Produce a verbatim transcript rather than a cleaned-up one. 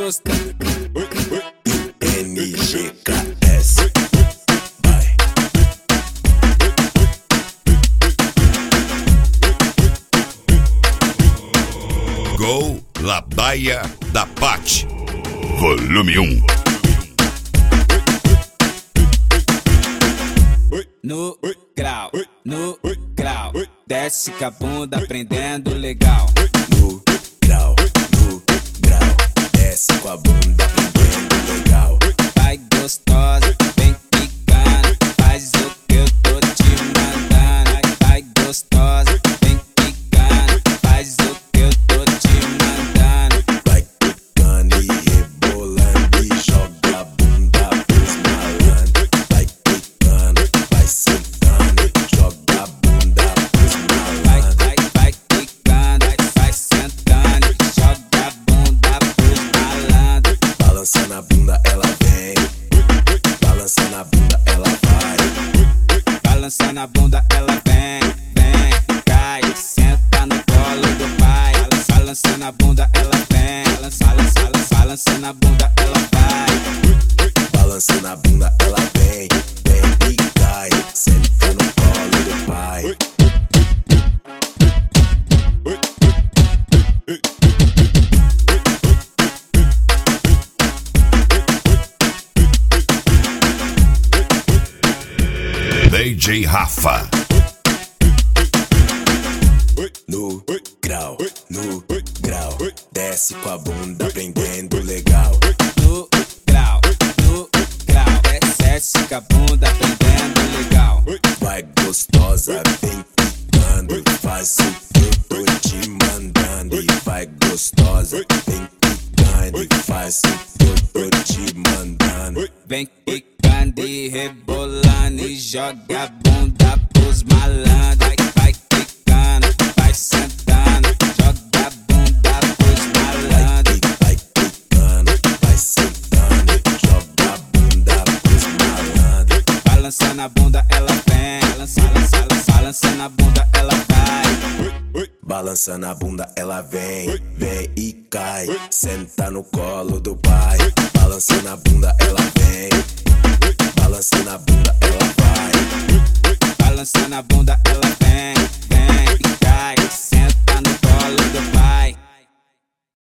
gostando. N G K S. Vai. Gol La Baia da Pati, volume um. No grau, no grau, desce com a bunda aprendendo legal. No grau, no grau, desce com a bunda aprendendo legal. Vai gostosa, vem quicando, faz o que eu tô te mandando. Vai gostosa, vem quicando, faz o que eu tô te mandando. Vai quicando e rebolando e joga a bunda pros malandros. Vai quicando, vai sentando e joga a bunda pros Vai, malandros. vai, vai quicando, vai, vai sentando e joga a bunda pros malandros. Balançando a bunda ela vem, balançando a bunda ela vai. Balançando a bunda ela vem, vem, cai, senta no colo do pai. Balançando a bunda ela vem, balança, balança, balança, balançando a bunda ela vai. Balançando a bunda ela vem, vem e cai, senta no colo do pai. D J Rafa. No grau, no grau, desce com a bunda aprendendo legal. No grau, no grau, desce com a bunda aprendendo legal. Vai gostosa, vem quicando, faz o que eu tô te mandando. E vai gostosa, vem quicando e faz o que eu tô te mandando. Vem quicando e rebolando e joga a bunda pros malandros. Vai, vai quicando, vai sentando, joga a bunda pros malandros. Vai quicando, vai sentando e joga a bunda pros malandros. Balançando a bunda ela vem, balança, balança, balança, balançando a bunda ela vai. Balançando a bunda ela vem, vem e cai, senta no colo do pai. Balançando a bunda ela vem, balançando a bunda ela vai. Balançando a bunda ela vem, vem e cai, senta no colo do pai.